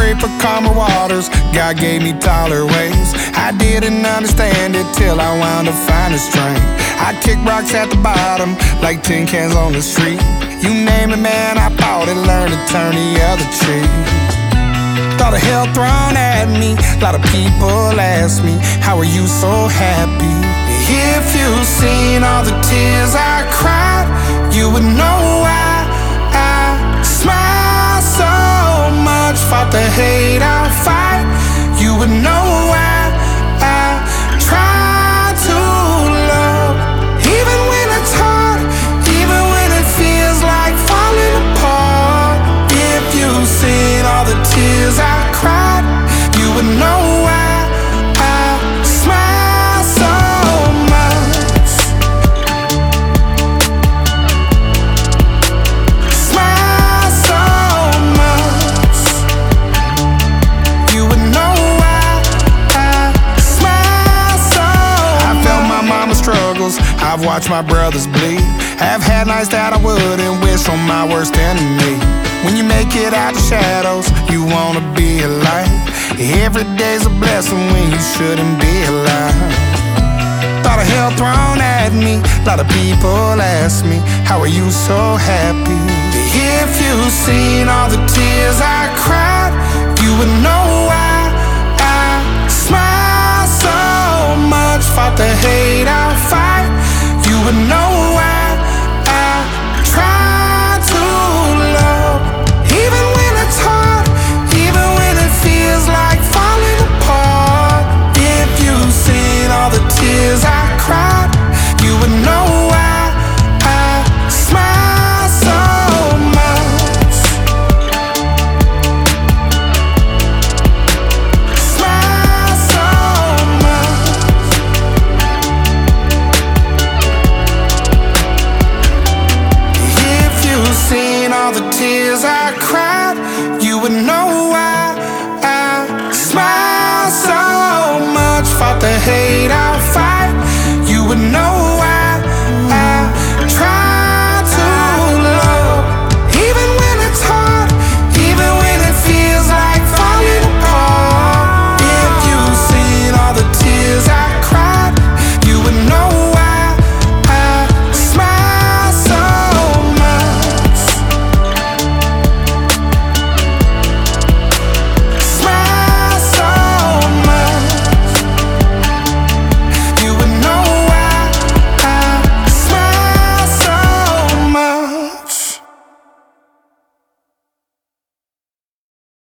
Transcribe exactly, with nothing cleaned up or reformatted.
pray for calmer waters. God gave me taller ways. I didn't understand it till I wound up finding strength. I'd kick rocks at the bottom like tin cans on the street. You name it, man, I fought it, learned to turn the other cheek. Thought of hell thrown at me. A lot of people ask me, how are you so happy? If you've seen all the tears I cried, you would know why I smile so much. Fought the hate I fight, you would know why I try to love. Even when it's hard, even when it feels like falling apart. If you've seen all the tears I cried, you would know why I smile so much. Smile so much. You would know why I smile so much. I felt my mama's struggles, I've watched my brothers bleed. I've had nights that I wouldn't wish on my worst enemy. When you make it out the shadows, you wanna be a light. Every day's a blessing when you shouldn't be alive. Thought of hell thrown at me. A lot of people ask me, how are you so happy? If you've seen all the tears I cried,